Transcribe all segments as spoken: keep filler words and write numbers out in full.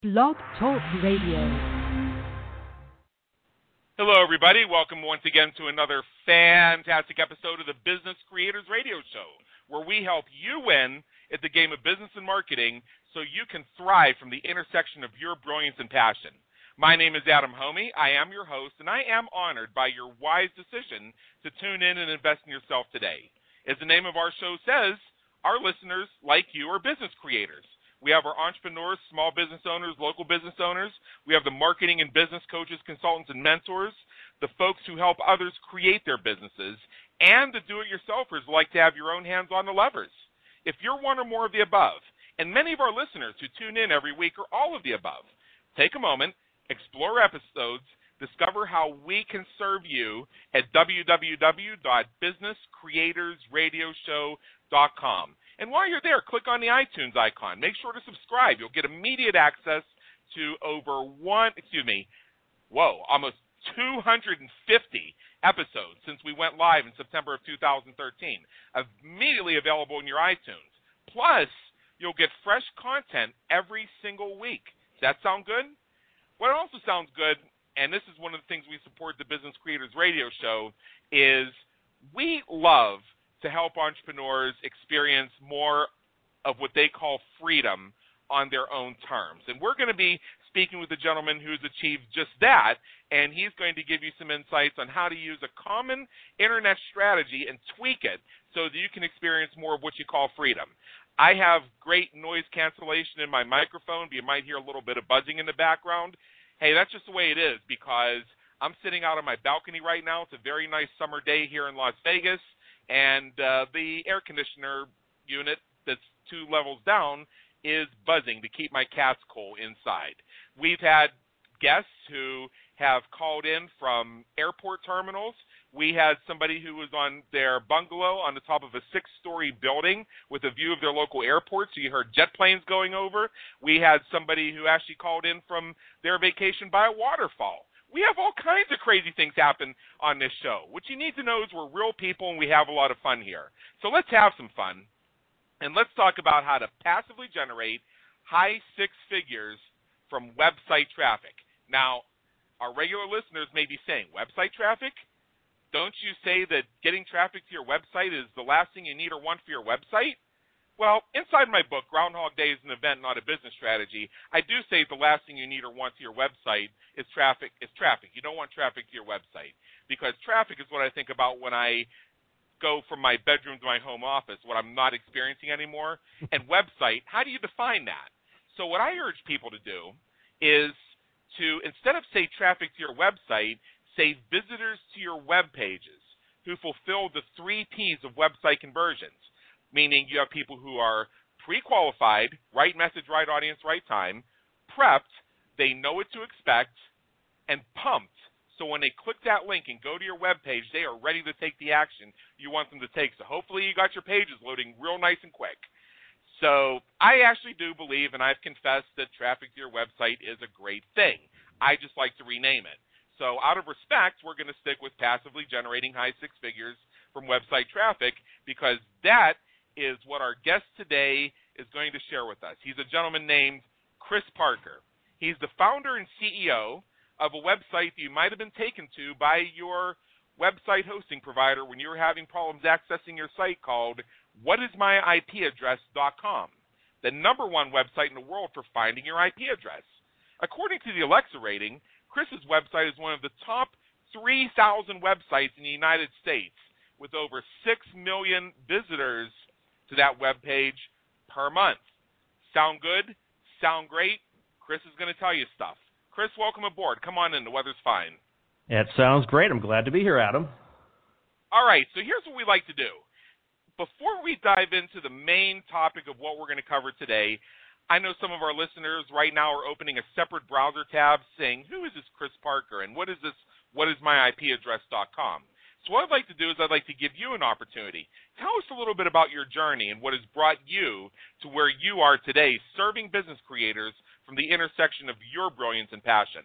Blog Talk Radio. Hello, everybody. Welcome once again to another fantastic episode of the Business Creators Radio Show, where we help you win at the game of business and marketing so you can thrive from the intersection of your brilliance and passion. My name is Adam Homey. I am your host, and I am honored by your wise decision to tune in and invest in yourself today. As the name of our show says, our listeners, like you, are business creators. We have our entrepreneurs, small business owners, local business owners. We have the marketing and business coaches, consultants, and mentors, the folks who help others create their businesses, and the do-it-yourselfers who like to have your own hands on the levers. If you're one or more of the above, and many of our listeners who tune in every week are all of the above, take a moment, explore episodes, discover how we can serve you at w w w dot business creators radio show dot com. And while you're there, click on the iTunes icon. Make sure to subscribe. You'll get immediate access to over one, excuse me, whoa, almost two hundred fifty episodes since we went live in September of two thousand thirteen, immediately available in your iTunes. Plus, you'll get fresh content every single week. Does that sound good? What also sounds good, and this is one of the things we support the Business Creators Radio Show, is we love to help entrepreneurs experience more of what they call freedom on their own terms. And we're going to be speaking with a gentleman who's achieved just that, and he's going to give you some insights on how to use a common internet strategy and tweak it so that you can experience more of what you call freedom. I have great noise cancellation in my microphone, but you might hear a little bit of buzzing in the background. Hey, that's just the way it is because I'm sitting out on my balcony right now. It's a very nice summer day here in Las Vegas. And uh, the air conditioner unit that's two levels down is buzzing to keep my cats cool inside. We've had guests who have called in from airport terminals. We had somebody who was on their bungalow on the top of a six-story building with a view of their local airport, so you heard jet planes going over. We had somebody who actually called in from their vacation by a waterfall. We have all kinds of crazy things happen on this show. What you need to know is we're real people and we have a lot of fun here. So let's have some fun, and let's talk about how to passively generate high six figures from website traffic. Now, our regular listeners may be saying, website traffic? Don't you say that getting traffic to your website is the last thing you need or want for your website? Well, inside my book, Groundhog Day is an event, not a business strategy, I do say the last thing you need or want to your website is traffic. Is traffic. You don't want traffic to your website because traffic is what I think about when I go from my bedroom to my home office, what I'm not experiencing anymore. And website, how do you define that? So what I urge people to do is to, instead of say traffic to your website, say visitors to your web pages who fulfill the three P's of website conversions. Meaning you have people who are pre-qualified, right message, right audience, right time, prepped, they know what to expect, and pumped. So when they click that link and go to your web page, they are ready to take the action you want them to take. So hopefully you got your pages loading real nice and quick. So I actually do believe, and I've confessed, that traffic to your website is a great thing. I just like to rename it. So out of respect, we're going to stick with passively generating high six figures from website traffic because that is what our guest today is going to share with us. He's a gentleman named Chris Parker. He's the founder and C E O of a website that you might have been taken to by your website hosting provider when you were having problems accessing your site called what is my I P address dot com, the number one website in the world for finding your I P address. According to the Alexa rating, Chris's website is one of the top three thousand websites in the United States with over six million visitors to that web page per month. Sound good? Sound great? Chris is going to tell you stuff. Chris, welcome aboard. Come on in. The weather's fine. It sounds great. I'm glad to be here, Adam. All right, so here's what we like to do. Before we dive into the main topic of what we're going to cover today, I know some of our listeners right now are opening a separate browser tab saying, who is this Chris Parker and what is this what is my I P address dot com? So what I'd like to do is I'd like to give you an opportunity. Tell us a little bit about your journey and what has brought you to where you are today, serving business creators from the intersection of your brilliance and passion.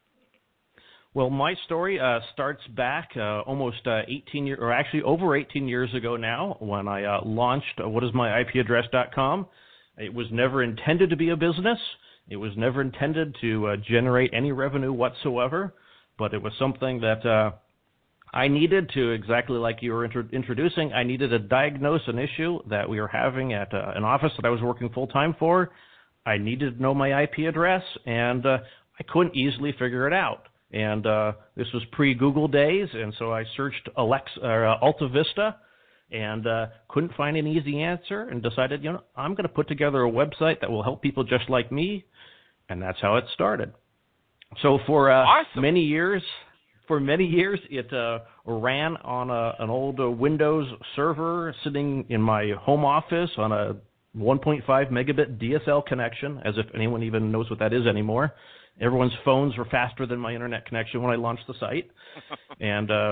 Well, my story uh, starts back uh, almost uh, eighteen years, or actually over eighteen years ago now, when I uh, launched uh, what is my I P address dot com. It was never intended to be a business. It was never intended to uh, generate any revenue whatsoever, but it was something that uh, I needed to, exactly like you were intro- introducing, I needed to diagnose an issue that we were having at uh, an office that I was working full-time for. I needed to know my I P address, and uh, I couldn't easily figure it out. And uh, this was pre-Google days, and so I searched Alexa, uh, Alta Vista, and uh, couldn't find an easy answer, and decided, you know, I'm going to put together a website that will help people just like me, and that's how it started. So for uh, awesome. many years, for many years, it uh, ran on a, an old uh, Windows server sitting in my home office on a one point five megabit D S L connection, as if anyone even knows what that is anymore. Everyone's phones were faster than my internet connection when I launched the site. and uh,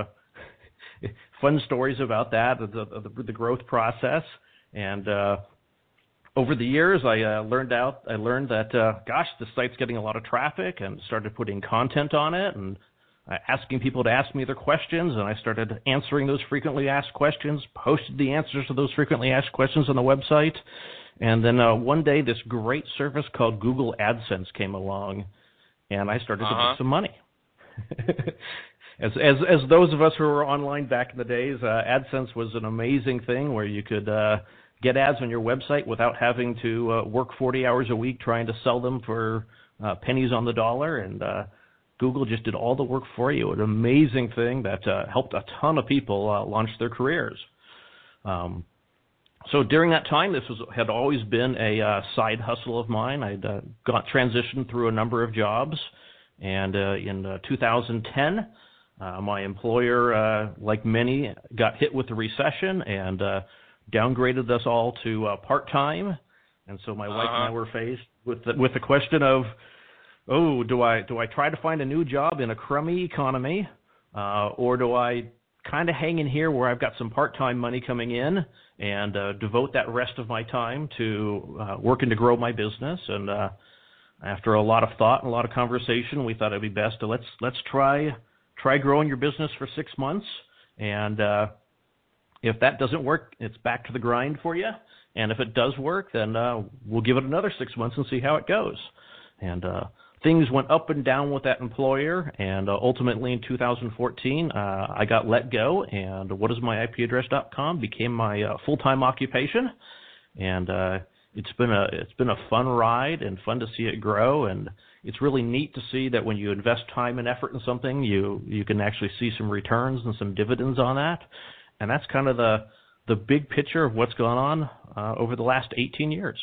fun stories about that, the, the, the growth process. And uh, over the years, I uh, learned out. I learned that, uh, gosh, the site's getting a lot of traffic, and started putting content on it, and uh, asking people to ask me their questions. And I started answering those frequently asked questions, posted the answers to those frequently asked questions on the website. And then uh, one day, this great service called Google AdSense came along, and I started uh-huh. to make some money. as, as as those of us who were online back in the days, uh, AdSense was an amazing thing where you could uh, get ads on your website without having to uh, work forty hours a week trying to sell them for uh, pennies on the dollar. And uh, Google just did all the work for you. An amazing thing that uh, helped a ton of people uh, launch their careers. Um, So during that time, this was had always been a uh, side hustle of mine. I'd uh, got transitioned through a number of jobs, and uh, in uh, two thousand ten, uh, my employer, uh, like many, got hit with the recession and uh, downgraded us all to uh, part-time. And so my uh-huh. wife and I were faced with the, with the question of, oh, do I do I try to find a new job in a crummy economy, uh, or do I kind of hang in here where I've got some part-time money coming in and uh, devote that rest of my time to uh, working to grow my business? And uh, after a lot of thought and a lot of conversation, we thought it'd be best to let's let's try try growing your business for six months. And uh, if that doesn't work, it's back to the grind for you. And if it does work, then uh, we'll give it another six months and see how it goes. And uh, things went up and down with that employer, and uh, ultimately in two thousand fourteen, uh, I got let go, and what is my I P address dot com became my uh, full-time occupation. And uh, it's been a it's been a fun ride and fun to see it grow, and it's really neat to see that when you invest time and effort in something, you you can actually see some returns and some dividends on that. And that's kind of the the big picture of what's gone on uh, over the last eighteen years.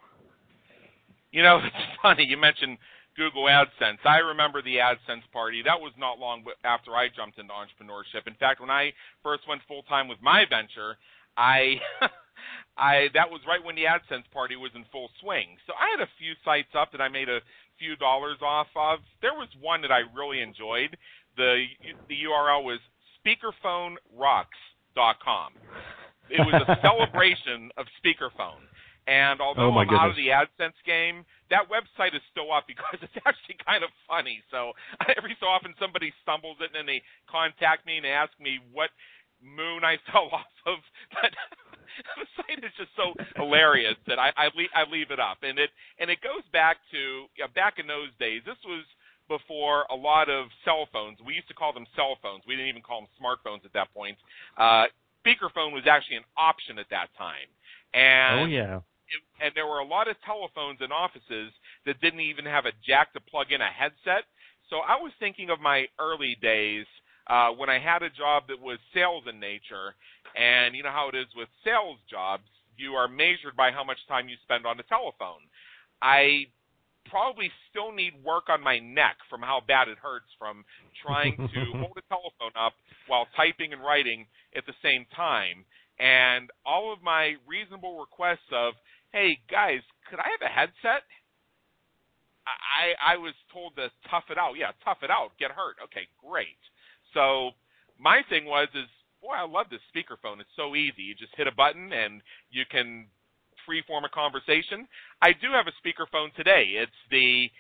You know, it's funny you mentioned Google AdSense. I remember the AdSense party. That was not long after I jumped into entrepreneurship. In fact, when I first went full-time with my venture, I, I that was right when the AdSense party was in full swing. So I had a few sites up that I made a few dollars off of. There was one that I really enjoyed. The, the U R L was speakerphone rocks dot com. It was a celebration of speakerphone. And although oh I'm goodness. out of the AdSense game, that website is still up because it's actually kind of funny. So every so often somebody stumbles it and then they contact me and they ask me what moon I fell off of. But the site is just so hilarious that I, I, leave, I leave it up. And it and it goes back to, you know, back in those days, this was before a lot of cell phones. We used to call them cell phones. We didn't even call them smartphones at that point. Uh, speakerphone was actually an option at that time. And oh, yeah. It, and there were a lot of telephones in offices that didn't even have a jack to plug in a headset. So I was thinking of my early days uh, when I had a job that was sales in nature. And you know how it is with sales jobs. You are measured by how much time you spend on the telephone. I probably still need work on my neck from how bad it hurts from trying to hold a telephone up while typing and writing at the same time. And all of my reasonable requests of, hey, guys, could I have a headset? I, I was told to tough it out. Yeah, tough it out. Get hurt. Okay, great. So my thing was, is, boy, I love this speakerphone. It's so easy. You just hit a button and you can freeform a conversation. I do have a speakerphone today. It's the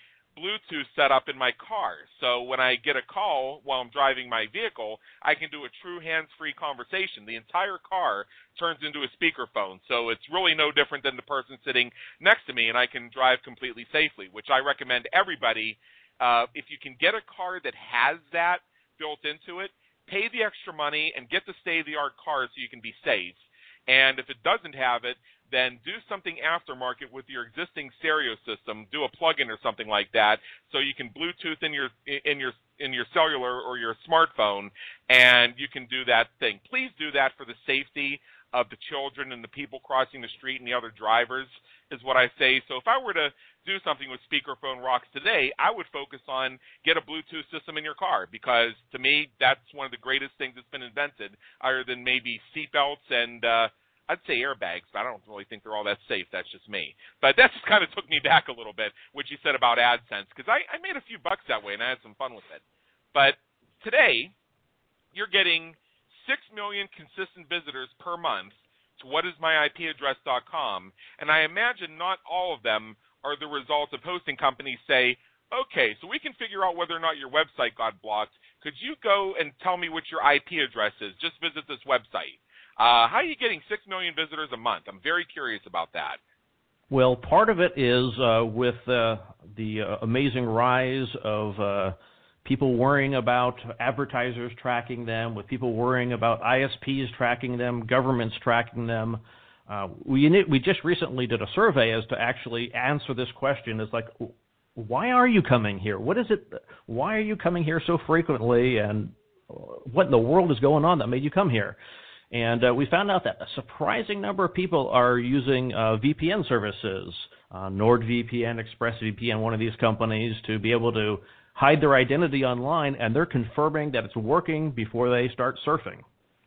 Bluetooth set up in my car. So when I get a call while I'm driving my vehicle, I can do a true hands-free conversation. The entire car turns into a speakerphone. So it's really no different than the person sitting next to me, and I can drive completely safely, which I recommend everybody. Uh, if you can get a car that has that built into it, pay the extra money and get the state-of-the-art car so you can be safe. And if it doesn't have it, then do something aftermarket with your existing stereo system. Do a plug-in or something like that, so you can Bluetooth in your in your in your cellular or your smartphone, and you can do that thing. Please do that for the safety of the children and the people crossing the street and the other drivers, is what I say. So if I were to do something with Speakerphone Rocks today, I would focus on get a Bluetooth system in your car, because to me that's one of the greatest things that's been invented, other than maybe seatbelts and uh, I'd say airbags, but I don't really think they're all that safe. That's just me. But that just kind of took me back a little bit, what you said about AdSense, because I, I made a few bucks that way, and I had some fun with it. But today, you're getting six million consistent visitors per month to what is my I P address dot com, and I imagine not all of them are the result of hosting companies say, okay, so we can figure out whether or not your website got blocked. Could you go and tell me what your I P address is? Just visit this website. Uh, how are you getting six million visitors a month? I'm very curious about that. Well, part of it is uh, with uh, the uh, amazing rise of uh, people worrying about advertisers tracking them, with people worrying about I S Ps tracking them, governments tracking them. Uh, we we just recently did a survey as to actually answer this question. It's like, why are you coming here? What is it? Why are you coming here so frequently? And what in the world is going on that made you come here? And uh, we found out that a surprising number of people are using uh, V P N services, uh, NordVPN, ExpressVPN, one of these companies, to be able to hide their identity online, and they're confirming that it's working before they start surfing.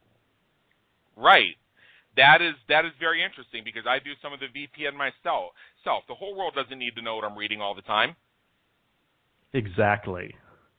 Right. That is that is very interesting, because I do some of the V P N myself. Self. The whole world doesn't need to know what I'm reading all the time. Exactly.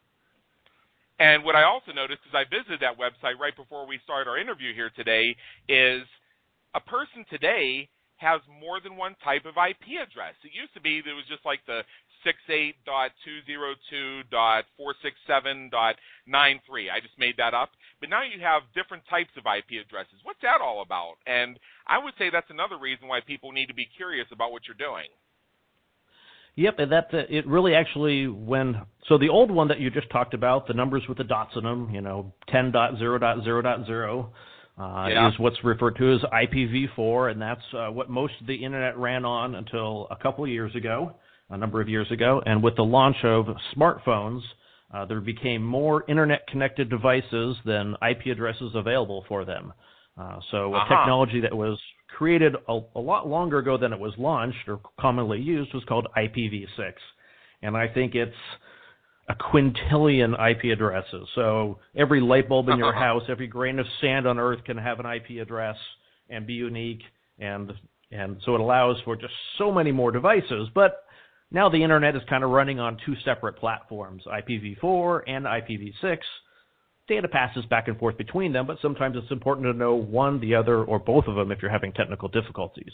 And what I also noticed, as I visited that website right before we started our interview here today, is a person today has more than one type of I P address. It used to be that it was just like the sixty-eight dot two oh two dot four sixty-seven dot ninety-three. I just made that up. But now you have different types of I P addresses. What's that all about? And I would say that's another reason why people need to be curious about what you're doing. Yep, and that uh, it really actually when so the old one that you just talked about, the numbers with the dots in them, you know, ten dot zero dot zero dot zero, uh, yeah. is what's referred to as I P v four, and that's uh, what most of the internet ran on until a couple of years ago, a number of years ago. And with the launch of smartphones, uh, there became more internet-connected devices than I P addresses available for them. Uh, so uh-huh. a technology that was created a, a lot longer ago than it was launched or commonly used was called I P v six. And I think it's a quintillion I P addresses. So every light bulb in your house, every grain of sand on Earth can have an I P address and be unique. And, and so it allows for just so many more devices. But now the internet is kind of running on two separate platforms, I P v four and I P v six. Data passes back and forth between them, but sometimes it's important to know one, the other, or both of them if you're having technical difficulties.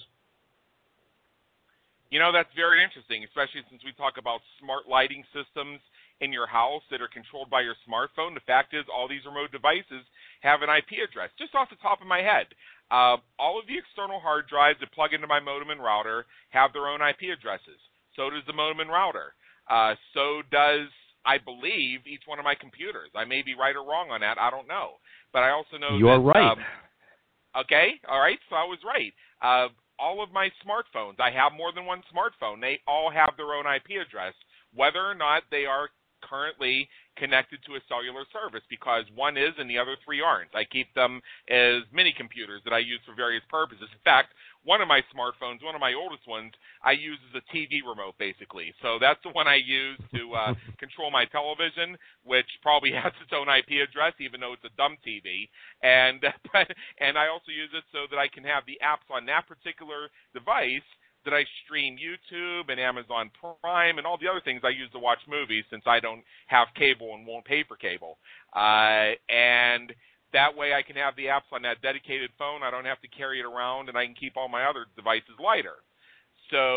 You know, that's very interesting, especially since we talk about smart lighting systems in your house that are controlled by your smartphone. The fact is, all these remote devices have an I P address. Just off the top of my head, uh, all of the external hard drives that plug into my modem and router have their own I P addresses. So does the modem and router. Uh, so does, I believe, each one of my computers. I may be right or wrong on that. I don't know. But I also know You're that, right. Um, okay, all right, so I was right. Uh, all of my smartphones, I have more than one smartphone. They all have their own I P address, whether or not they are currently connected to a cellular service, because one is and the other three aren't. I keep them as mini computers that I use for various purposes. In fact, one of my smartphones, one of my oldest ones, I use as a T V remote, basically. So that's the one I use to uh, control my television, which probably has its own I P address, even though it's a dumb T V. And and I also use it so that I can have the apps on that particular device that I stream YouTube and Amazon Prime and all the other things I use to watch movies, since I don't have cable and won't pay for cable. Uh, and that way I can have the apps on that dedicated phone. I don't have to carry it around, and I can keep all my other devices lighter. So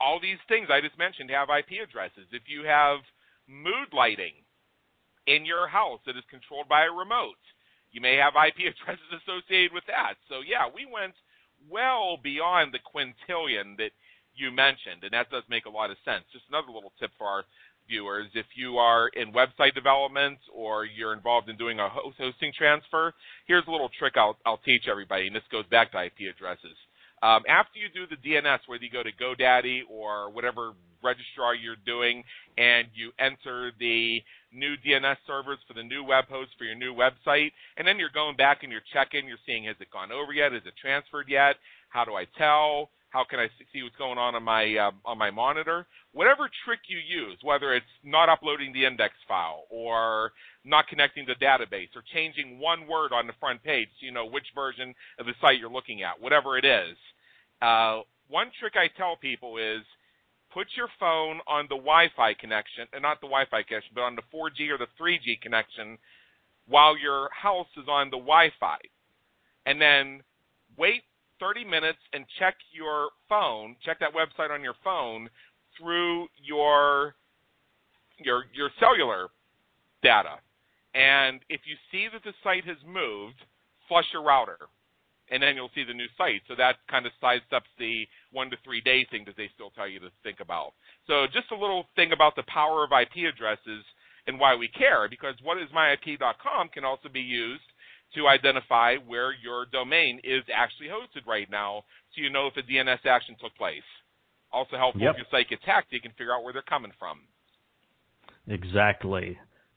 all these things I just mentioned have I P addresses. If you have mood lighting in your house that is controlled by a remote, you may have I P addresses associated with that. So, yeah, we went well beyond the quintillion that you mentioned, and that does make a lot of sense. Just another little tip for our viewers, if you are in website development or you're involved in doing a host hosting transfer, here's a little trick I'll, I'll teach everybody, and this goes back to I P addresses. Um, after you do the D N S, whether you go to GoDaddy or whatever registrar you're doing, and you enter the new D N S servers for the new web host for your new website, and then you're going back and you're checking, you're seeing, has it gone over yet? Is it transferred yet? How do I tell? How can I see what's going on on my uh, on my monitor? Whatever trick you use, whether it's not uploading the index file or not connecting the database or changing one word on the front page so you know which version of the site you're looking at, whatever it is. Uh, one trick I tell people is put your phone on the Wi-Fi connection, and not the Wi-Fi connection, but on the four G or the three G connection while your house is on the Wi-Fi. And then wait thirty minutes and check your phone, check that website on your phone through your your your cellular data. And if you see that the site has moved, flush your router, and then you'll see the new site. So that kind of sidesteps the one to three day thing that they still tell you to think about. So just a little thing about the power of I P addresses and why we care, because what is my I P dot com can also be used to identify where your domain is actually hosted right now, so you know if a D N S action took place. Also helpful Yep. if your site gets hacked, you can figure out where they're coming from. Exactly.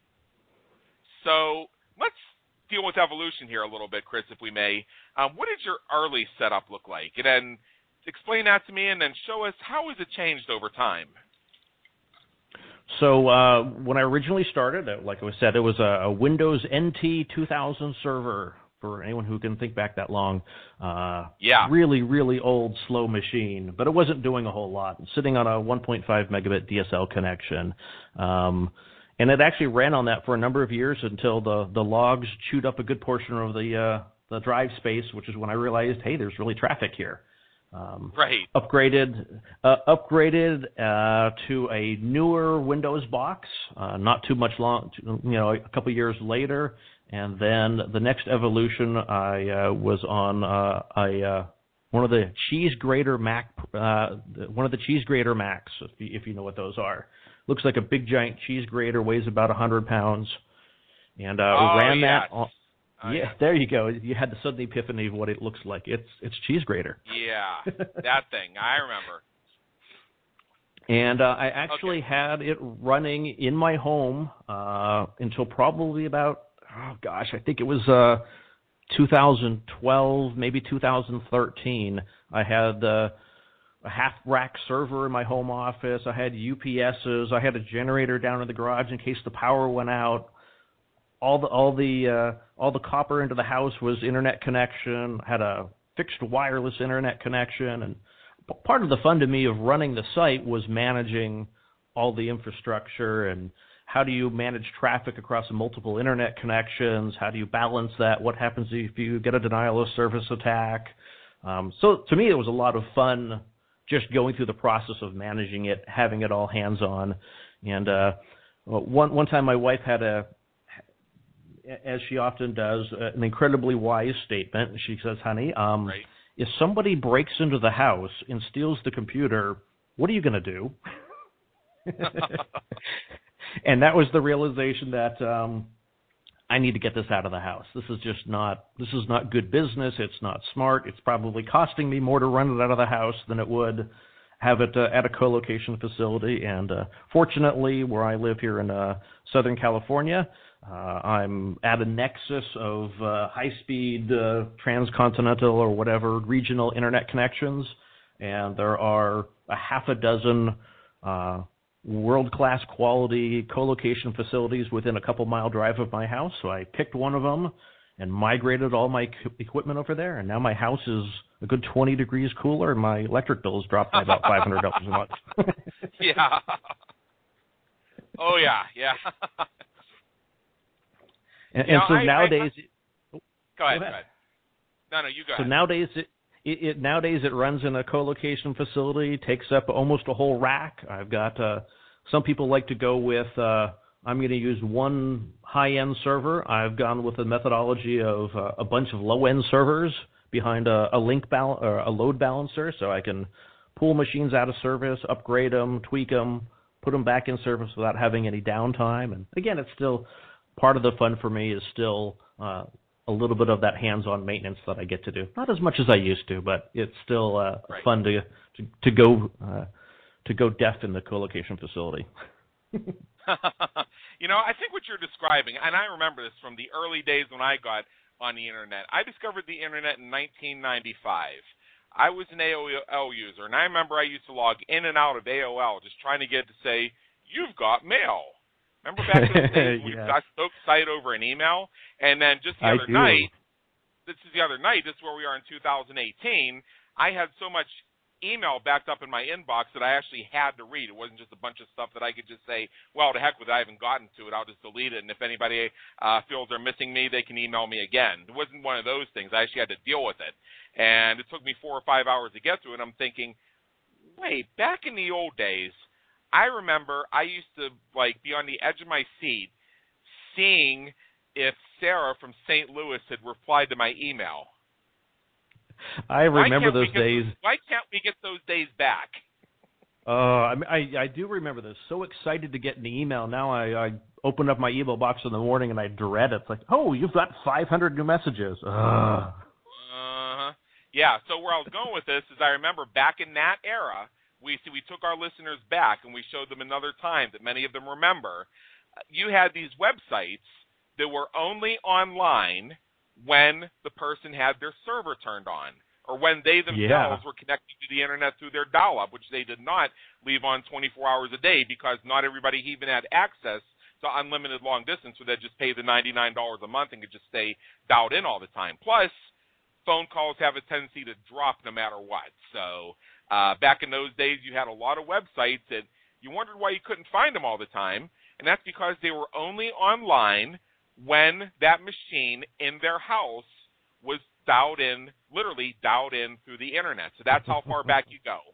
So let's deal with evolution here a little bit, Chris, if we may. Um, what did your early setup look like? And then explain that to me, and then show us how has it changed over time. So uh, when I originally started, uh, like I said, it was a, a Windows N T two thousand server, for anyone who can think back that long. Uh, yeah. Really, really old, slow machine, but it wasn't doing a whole lot. Sitting on a one point five megabit D S L connection. Um, and it actually ran on that for a number of years until the, the logs chewed up a good portion of the, uh, the drive space, which is when I realized, hey, there's really traffic here. Um, right. Upgraded, uh, upgraded uh, to a newer Windows box. Uh, not too much long, you know, a couple years later, and then the next evolution, I uh, was on uh, a uh, one of the cheese grater Mac, uh, one of the cheese grater Macs, if you, if you know what those are. Looks like a big giant cheese grater, weighs about a hundred pounds, and uh, oh, ran yes. that. On, Oh, yeah, yeah, there you go. You had the sudden epiphany of what it looks like. It's it's cheese grater. Yeah, that thing. I remember. And uh, I actually okay. had it running in my home uh, until probably about, oh gosh, I think it was uh, two thousand twelve, maybe two thousand thirteen. I had uh, a half-rack server in my home office. I had U P S's. I had a generator down in the garage in case the power went out. All the all the uh, all the copper into the house was internet connection. Had a fixed wireless internet connection, and part of the fun to me of running the site was managing all the infrastructure and how do you manage traffic across multiple internet connections? How do you balance that? What happens if you get a denial of service attack? Um, so to me, it was a lot of fun just going through the process of managing it, having it all hands-on. And uh, one one time, my wife had a as she often does, an incredibly wise statement. She says, honey, um, right. if somebody breaks into the house and steals the computer, what are you going to do? And that was the realization that um, I need to get this out of the house. This is just not, this is not good business. It's not smart. It's probably costing me more to run it out of the house than it would have it uh, at a co-location facility. And uh, fortunately, where I live here in uh, Southern California, Uh, I'm at a nexus of uh, high-speed uh, transcontinental or whatever regional internet connections, and there are a half a dozen uh, world-class quality co-location facilities within a couple-mile drive of my house. So I picked one of them and migrated all my equipment over there, and now my house is a good twenty degrees cooler, and my electric bill has dropped by about five hundred dollars a month. Yeah. Oh, yeah, yeah. And, you and know, so I, nowadays, I, I, go, ahead, go ahead. No, no, you go so ahead. nowadays, it, it, it nowadays it runs in a co-location facility, takes up almost a whole rack. I've got uh, some people like to go with. Uh, I'm going to use one high-end server. I've gone with the methodology of uh, a bunch of low-end servers behind a, a link bal- or a load balancer, so I can pull machines out of service, upgrade them, tweak them, put them back in service without having any downtime. And again, it's still part of the fun for me is still uh, a little bit of that hands-on maintenance that I get to do. Not as much as I used to, but it's still uh, right. fun to to, to go uh, to go deaf in the co-location facility. You know, I think what you're describing, and I remember this from the early days when I got on the Internet. I discovered the Internet in nineteen ninety-five. I was an A O L user, and I remember I used to log in and out of A O L just trying to get to say, you've got mail. Remember back in the days when yeah. we got so excited over an email? And then just the I other do. night, this is the other night, this is where we are in two thousand eighteen, I had so much email backed up in my inbox that I actually had to read. It wasn't just a bunch of stuff that I could just say, well, to heck with it, I haven't gotten to it, I'll just delete it, and if anybody uh, feels they're missing me, they can email me again. It wasn't one of those things. I actually had to deal with it. And it took me four or five hours to get to it, and I'm thinking, wait, back in the old days, I remember I used to like be on the edge of my seat seeing if Sarah from Saint Louis had replied to my email. I remember those days. Those, why can't we get those days back? Uh, I, I I do remember this. So excited to get an email. Now I, I open up my email box in the morning and I dread it. It's like, oh, you've got five hundred new messages. Uh. Uh-huh. Yeah, so where I was going with this is I remember back in that era, we we took our listeners back and we showed them another time that many of them remember. You had these websites that were only online when the person had their server turned on, or when they themselves yeah. were connected to the Internet through their dial-up, which they did not leave on twenty-four hours a day because not everybody even had access to unlimited long distance, so they'd just pay the ninety-nine dollars a month and could just stay dialed in all the time. Plus, phone calls have a tendency to drop no matter what. So uh, back in those days, you had a lot of websites that you wondered why you couldn't find them all the time, and that's because they were only online when that machine in their house was dialed in, literally dialed in through the Internet. So that's how far back you go.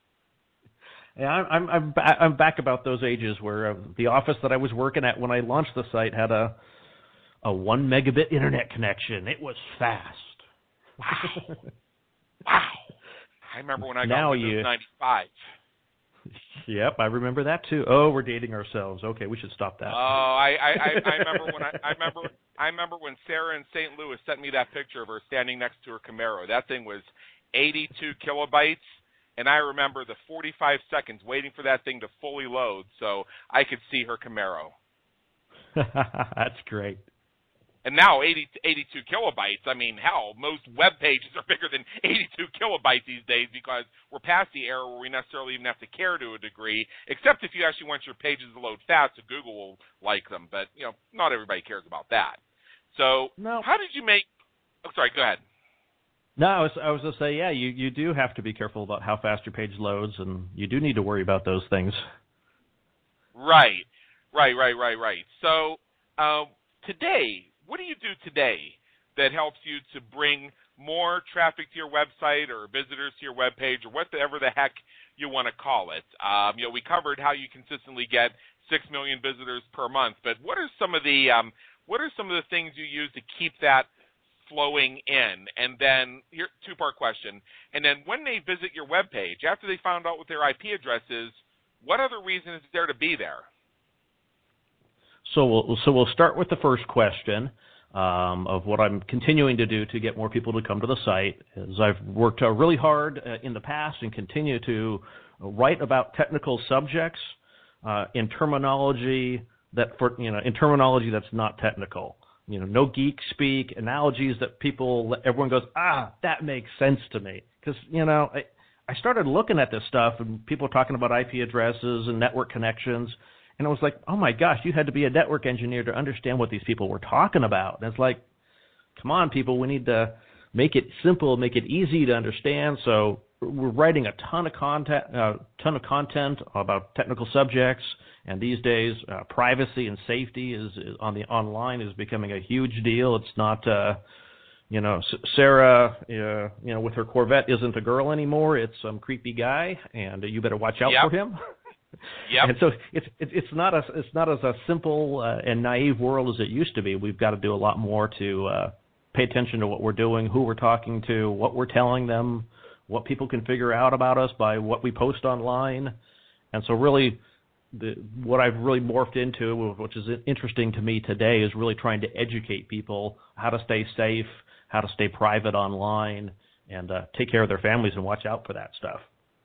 Yeah, I'm I'm I'm back about those ages where uh, the office that I was working at when I launched the site had a a one megabit Internet connection. It was fast. Wow! Wow! I remember when I got now Windows you, ninety-five. Yep, I remember that too. Oh, we're dating ourselves. Okay, we should stop that. Oh, I, I, I, I remember when I, I remember I remember when Sarah in Saint Louis sent me that picture of her standing next to her Camaro. That thing was eighty-two kilobytes, and I remember the forty-five seconds waiting for that thing to fully load so I could see her Camaro. That's great. And now eighty, eighty-two kilobytes, I mean, hell, most web pages are bigger than eighty-two kilobytes these days because we're past the era where we necessarily even have to care to a degree, except if you actually want your pages to load fast, so Google will like them. But, you know, not everybody cares about that. So no. How did you make – oh, sorry, go ahead. No, I was, I was going to say, yeah, you, you do have to be careful about how fast your page loads, and you do need to worry about those things. Right, right, right, right, right. So uh, today – what do you do today that helps you to bring more traffic to your website or visitors to your web page or whatever the heck you want to call it? Um, you know, we covered how you consistently get six million visitors per month, but what are some of the um, what are some of the things you use to keep that flowing in? And then here, two-part question. And then when they visit your web page, after they found out what their I P address is, what other reason is there to be there? So we'll, so we'll start with the first question um, of what I'm continuing to do to get more people to come to the site. Is I've worked uh, really hard uh, in the past and continue to write about technical subjects uh, in terminology that for you know in terminology that's not technical. You know, no geek speak, analogies that people everyone goes, ah, that makes sense to me. Because you know, I, I started looking at this stuff and people talking about I P addresses and network connections. And I was like, oh, my gosh, you had to be a network engineer to understand what these people were talking about. And it's like, come on, people, we need to make it simple, make it easy to understand. So we're writing a ton of content, uh, ton of content about technical subjects. And these days, uh, privacy and safety is, is on the online is becoming a huge deal. It's not, uh, you know, Sarah, uh, you know, with her Corvette isn't a girl anymore. It's some creepy guy, and you better watch out yep. for him. Yep. And so it's it's not a it's not as a simple uh, and naive world as it used to be. We've got to do a lot more to uh, pay attention to what we're doing, who we're talking to, what we're telling them, what people can figure out about us by what we post online. And so really, the, what I've really morphed into, which is interesting to me today, is really trying to educate people how to stay safe, how to stay private online, and uh, take care of their families and watch out for that stuff.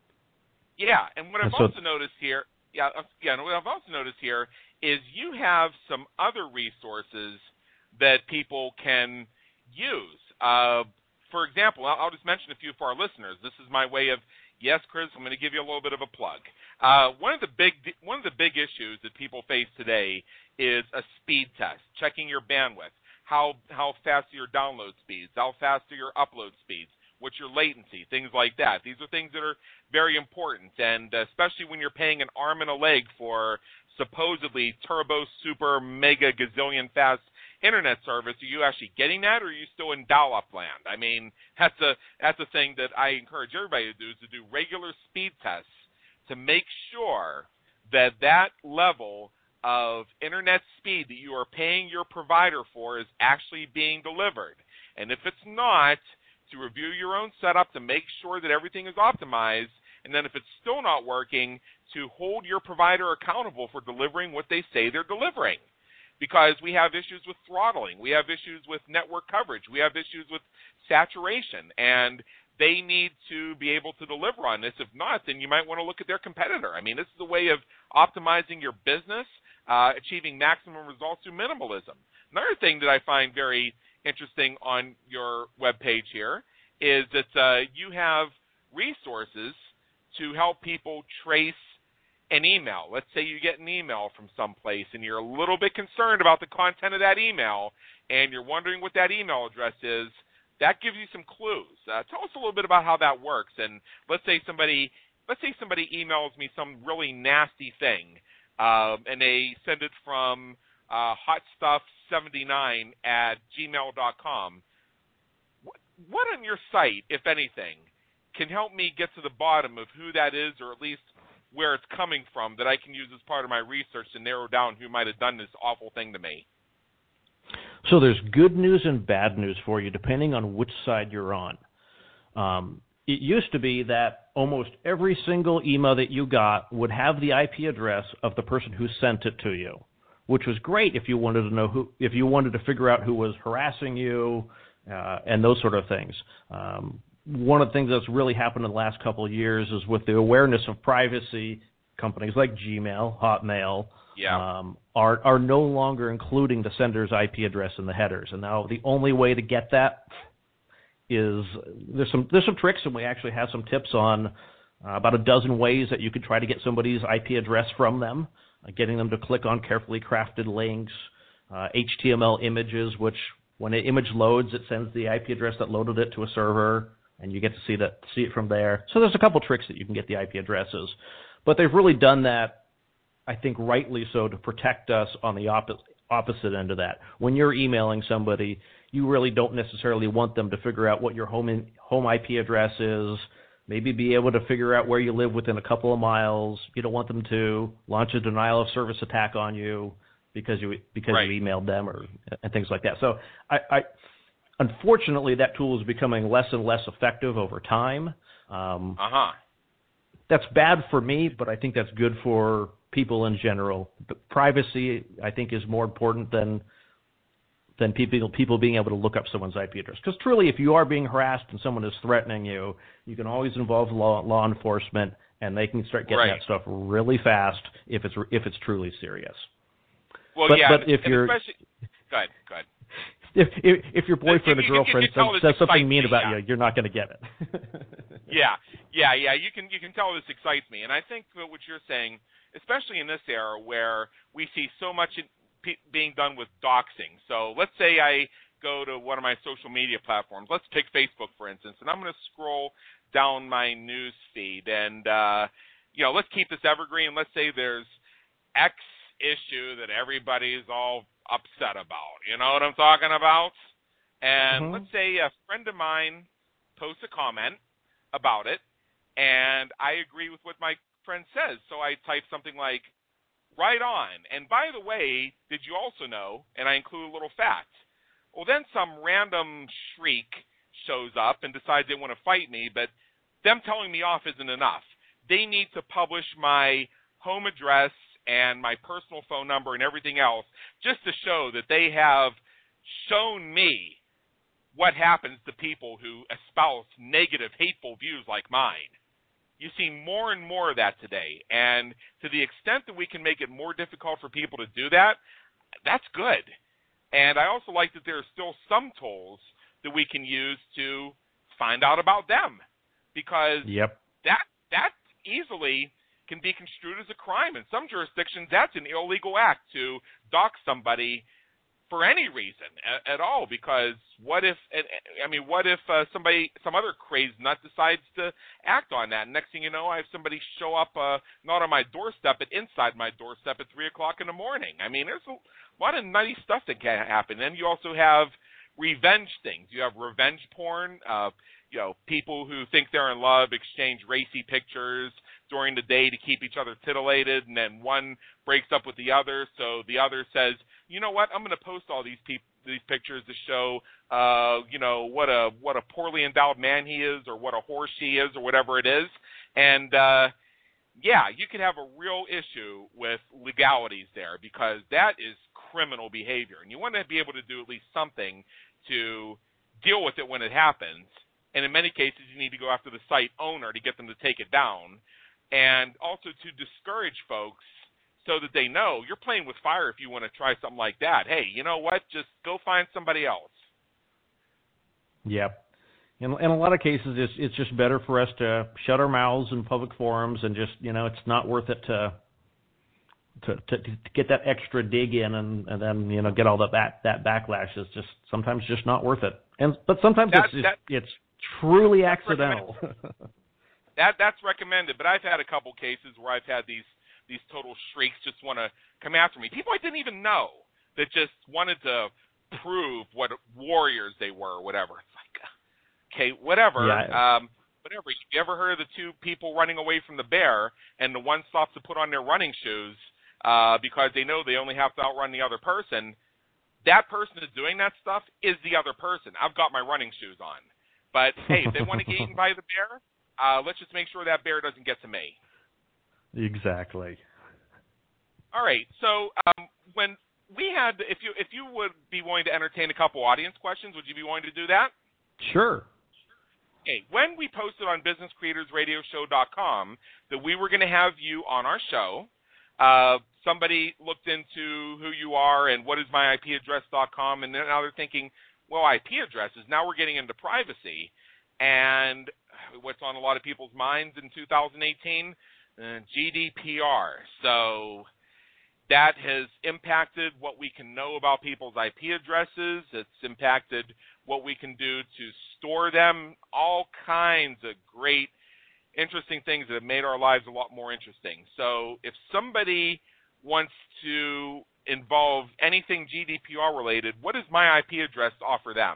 Yeah, and what I've and so, also noticed here, yeah, yeah, and what I've also noticed here is you have some other resources that people can use. Uh, for example, I'll, I'll just mention a few for our listeners. This is my way of, yes, Chris, I'm going to give you a little bit of a plug. Uh, one of the big one of the big issues that people face today is a speed test, checking your bandwidth, how how fast are your download speeds, how fast are your upload speeds, what's your latency, things like that. These are things that are very important, and especially when you're paying an arm and a leg for supposedly turbo, super, mega, gazillion fast internet service. Are you actually getting that, or are you still in dial-up land? I mean, that's a that's a thing that I encourage everybody to do, is to do regular speed tests to make sure that that level of internet speed that you are paying your provider for is actually being delivered. And if it's not, to review your own setup to make sure that everything is optimized, and then if it's still not working, to hold your provider accountable for delivering what they say they're delivering. Because we have issues with throttling, we have issues with network coverage, we have issues with saturation, and they need to be able to deliver on this. If not, then you might want to look at their competitor. I mean, this is a way of optimizing your business, uh, achieving maximum results through minimalism. Another thing that I find very interesting on your webpage here is that uh, you have resources to help people trace an email. Let's say you get an email from someplace and you're a little bit concerned about the content of that email and you're wondering what that email address is. That gives you some clues. Uh, tell us a little bit about how that works. And let's say somebody let's say somebody emails me some really nasty thing, um, and they send it from uh, hot stuff seventy-nine at gmail dot com. What, what on your site, if anything, can help me get to the bottom of who that is, or at least where it's coming from, that I can use as part of my research to narrow down who might have done this awful thing to me? So there's good news and bad news for you, depending on which side you're on. Um, it used to be that almost every single email that you got would have the I P address of the person who sent it to you, which was great if you wanted to know who, if you wanted to figure out who was harassing you, uh, and those sort of things. Um, one of the things that's really happened in the last couple of years is with the awareness of privacy, companies like Gmail, Hotmail, yeah. um, are are no longer including the sender's I P address in the headers. And now the only way to get that is there's some there's some tricks, and we actually have some tips on uh, about a dozen ways that you could try to get somebody's I P address from them, uh, getting them to click on carefully crafted links, uh, H T M L images, which when an image loads, it sends the I P address that loaded it to a server, and you get to see that see it from there. So there's a couple tricks that you can get the I P addresses, but they've really done that, I think rightly so, to protect us on the opposite opposite end of that. When you're emailing somebody, you really don't necessarily want them to figure out what your home in, home I P address is, maybe be able to figure out where you live within a couple of miles. You don't want them to launch a denial of service attack on you because you because right. you emailed them or and things like that. So I, I unfortunately, that tool is becoming less and less effective over time. Um, uh-huh. That's bad for me, but I think that's good for people in general. But privacy, I think, is more important than than people people being able to look up someone's I P address. Because truly, if you are being harassed and someone is threatening you, you can always involve law law enforcement, and they can start getting right. that stuff really fast if it's if it's truly serious. Well, but, yeah, but and, if and you're especially, go ahead, go ahead. If, if if your boyfriend you, or girlfriend you, you, you says, says something mean me, about yeah. you, you're not going to get it. yeah, yeah, yeah. You can you can tell this excites me, and I think that what you're saying, especially in this era where we see so much in, p- being done with doxing. So let's say I go to one of my social media platforms. Let's pick Facebook, for instance, and I'm going to scroll down my news feed, and uh, you know, let's keep this evergreen. Let's say there's X issue that everybody's all upset about. You know what I'm talking about? And Mm-hmm. let's say a friend of mine posts a comment about it, and I agree with what my friend says. So I type something like, right on. And by the way, did you also know, and I include a little fact. Well, then some random shriek shows up and decides they want to fight me, but them telling me off isn't enough. They need to publish my home address and my personal phone number and everything else just to show that they have shown me what happens to people who espouse negative, hateful views like mine. You see more and more of that today, and to the extent that we can make it more difficult for people to do that, that's good. And I also like that there are still some tools that we can use to find out about them, because Yep. that that easily can be construed as a crime. In some jurisdictions, that's an illegal act to dox somebody for any reason at, at all, because what if, I mean, what if uh, somebody, some other crazed nut decides to act on that? And next thing you know, I have somebody show up, uh, not on my doorstep, but inside my doorstep at three o'clock in the morning. I mean, there's a lot of nutty stuff that can happen. Then you also have revenge things. You have revenge porn, uh, you know, people who think they're in love exchange racy pictures during the day to keep each other titillated, and then one breaks up with the other, so the other says, you know what, I'm going to post all these peop- these pictures to show, uh, you know, what a what a poorly endowed man he is, or what a horse she is, or whatever it is. And, uh, yeah, you could have a real issue with legalities there, because that is criminal behavior. And you want to be able to do at least something to deal with it when it happens. And in many cases, you need to go after the site owner to get them to take it down. And also to discourage folks so that they know you're playing with fire if you want to try something like that. Hey, you know what? Just go find somebody else. Yep. In, in a lot of cases, it's it's just better for us to shut our mouths in public forums and just, you know, it's not worth it to to to, to get that extra dig in and, and then, you know, get all that back, that backlash. Is just sometimes just not worth it. And but sometimes that, it's that, it's truly that's accidental. that that's recommended. But I've had a couple cases where I've had these these total shrieks just want to come after me. People I didn't even know that just wanted to prove what warriors they were or whatever. It's like, okay, whatever. Yeah. Um, whatever. You ever heard of the two people running away from the bear, and the one stops to put on their running shoes uh, because they know they only have to outrun the other person? That person that's doing that stuff is the other person. I've got my running shoes on. But, hey, if they want to get eaten by the bear, uh, let's just make sure that bear doesn't get to me. Exactly. All right. So um, when we had, if you if you would be willing to entertain a couple audience questions, would you be willing to do that? Sure. Okay. When we posted on business creators radio show dot com that we were going to have you on our show, uh, somebody looked into who you are and what is my I P address dot com, and now they're thinking, well, I P addresses. Now we're getting into privacy, and what's on a lot of people's minds in two thousand eighteen. Uh, G D P R. So that has impacted what we can know about people's I P addresses. It's impacted what we can do to store them. All kinds of great, interesting things that have made our lives a lot more interesting. So if somebody wants to involve anything G D P R related, what does my I P address offer them?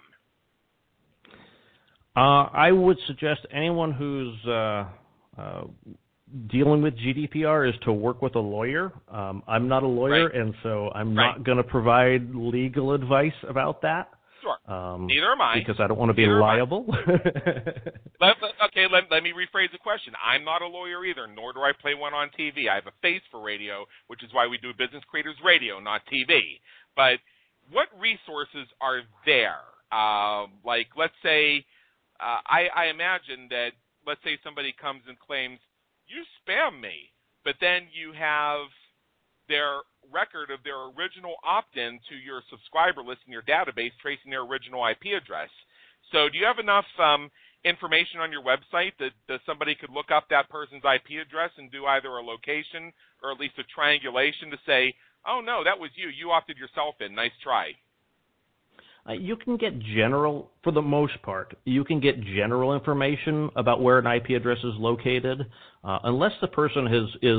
Uh, I would suggest anyone who's uh, uh, dealing with G D P R is to work with a lawyer. Um, I'm not a lawyer, Right. and so I'm Right. not going to provide legal advice about that. Sure. Um, Neither am I. Because I don't want to be Neither am I. liable. Let, let, okay, let, let me rephrase the question. I'm not a lawyer either, nor do I play one on T V. I have a face for radio, which is why we do Business Creators Radio, not T V. But what resources are there? Uh, like, let's say, uh, I, I imagine that, let's say somebody comes and claims, you spam me, but then you have their record of their original opt-in to your subscriber list in your database tracing their original I P address. So do you have enough um, information on your website that, that somebody could look up that person's I P address and do either a location or at least a triangulation to say, oh, no, that was you. You opted yourself in. Nice try. Uh, you can get general, for the most part, you can get general information about where an I P address is located, uh, unless the person has, is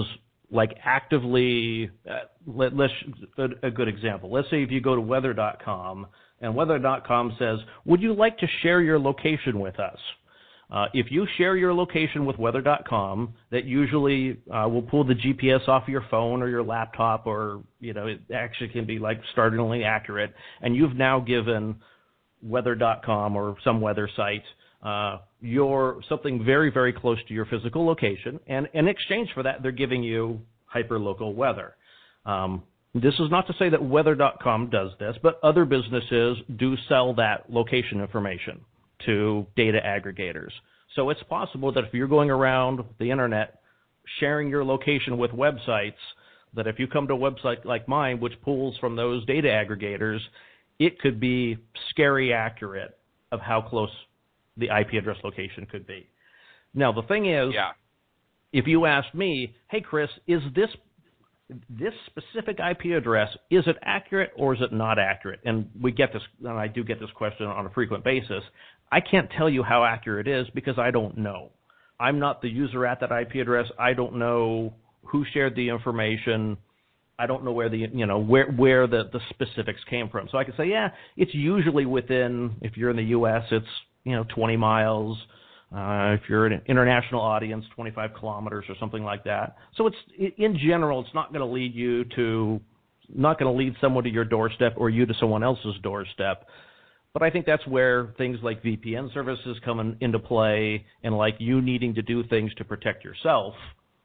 like actively, uh, let, let's a, a good example. Let's say if you go to weather dot com and weather dot com says, would you like to share your location with us? Uh, if you share your location with weather dot com, that usually uh, will pull the G P S off of your phone or your laptop, or, you know, it actually can be like startlingly accurate. And you've now given weather dot com or some weather site uh, your something very, very close to your physical location. And in exchange for that, they're giving you hyperlocal weather. Um, this is not to say that weather dot com does this, but other businesses do sell that location information to data aggregators. So it's possible that if you're going around the internet sharing your location with websites, that if you come to a website like mine, which pulls from those data aggregators, it could be scary accurate of how close the I P address location could be. Now, the thing is, yeah. if you ask me, hey, Chris, is this this specific I P address, is it accurate or is it not accurate? And we get this, and I do get this question on a frequent basis. I can't tell you how accurate it is because I don't know. I'm not the user at that I P address. I don't know who shared the information. I don't know where the you know where where the, the specifics came from. So I can say, yeah, it's usually within. If you're in the U S, it's you know twenty miles. Uh, if you're an international audience, twenty-five kilometers or something like that. So it's in general, it's not going to lead you to, not going to lead someone to your doorstep or you to someone else's doorstep. But I think that's where things like V P N services come in, into play, and like you needing to do things to protect yourself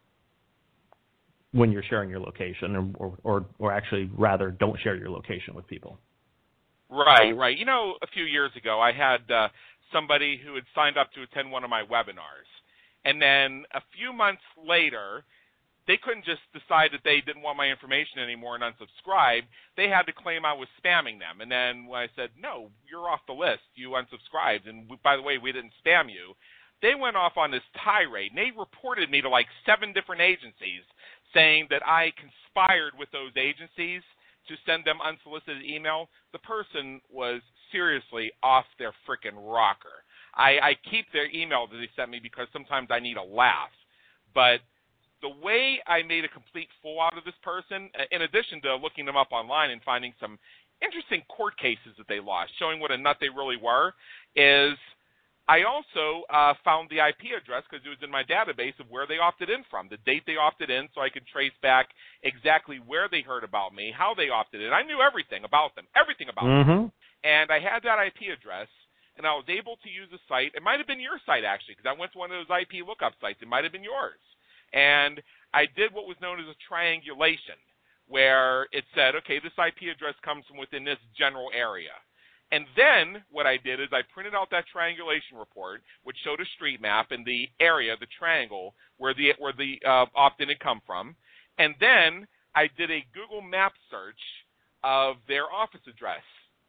when you're sharing your location, or or, or actually rather don't share your location with people. Right, right. You know, a few years ago, I had uh, somebody who had signed up to attend one of my webinars. And then a few months later, they couldn't just decide that they didn't want my information anymore and unsubscribe. They had to claim I was spamming them. And then when I said, no, you're off the list. You unsubscribed. And by the way, we didn't spam you. They went off on this tirade, and they reported me to like seven different agencies saying that I conspired with those agencies to send them unsolicited email. The person was seriously off their frickin' rocker. I, I keep their email that they sent me because sometimes I need a laugh. But the way I made a complete fool out of this person, in addition to looking them up online and finding some interesting court cases that they lost, showing what a nut they really were, is I also uh, found the I P address because it was in my database of where they opted in from, the date they opted in, so I could trace back exactly where they heard about me, how they opted in. I knew everything about them, everything about mm-hmm. them. And I had that I P address, and I was able to use the site. It might have been your site, actually, because I went to one of those I P lookup sites. It might have been yours. And I did what was known as a triangulation, where it said, okay, this I P address comes from within this general area. And then what I did is I printed out that triangulation report, which showed a street map and the area, the triangle, where the where the uh, opt-in had come from. And then I did a Google Map search of their office address.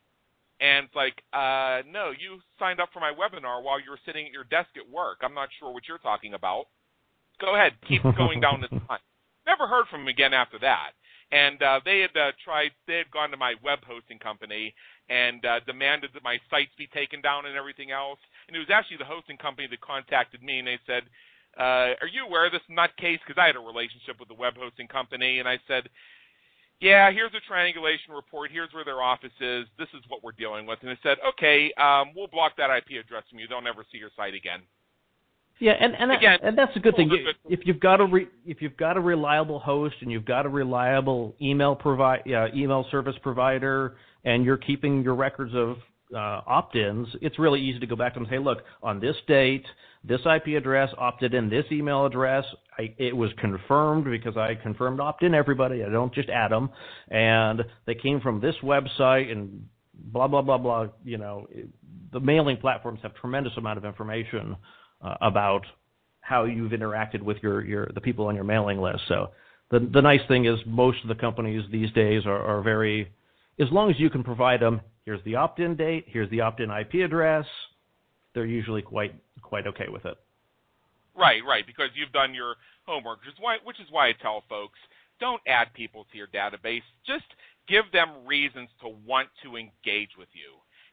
And it's like, uh, no, you signed up for my webinar while you were sitting at your desk at work. I'm not sure what you're talking about. Go ahead, keep going down this line. Never heard from him again after that. And uh, they had uh, tried, they had gone to my web hosting company and uh, demanded that my sites be taken down and everything else. And it was actually the hosting company that contacted me, and they said, uh, are you aware of this nutcase? Because I had a relationship with the web hosting company. And I said, yeah, here's a triangulation report. Here's where their office is. This is what we're dealing with. And they said, okay, um, we'll block that I P address from you. They'll never see your site again. Yeah, and and, Again, and that's a good thing. If you've got a re, if you've got a reliable host and you've got a reliable email provi- uh, email service provider, and you're keeping your records of uh, opt-ins, it's really easy to go back to them and say, look, on this date, this I P address opted in this email address. I, it was confirmed because I confirmed opt-in everybody. I don't just add them, and they came from this website and blah blah blah blah. You know, the mailing platforms have tremendous amount of information Uh, about how you've interacted with your, your the people on your mailing list. So the the nice thing is most of the companies these days are, are very, as long as you can provide them, here's the opt-in date, here's the opt-in I P address, they're usually quite quite okay with it. Right, right, because you've done your homework, which is why, which is why I tell folks, don't add people to your database. Just give them reasons to want to engage with you.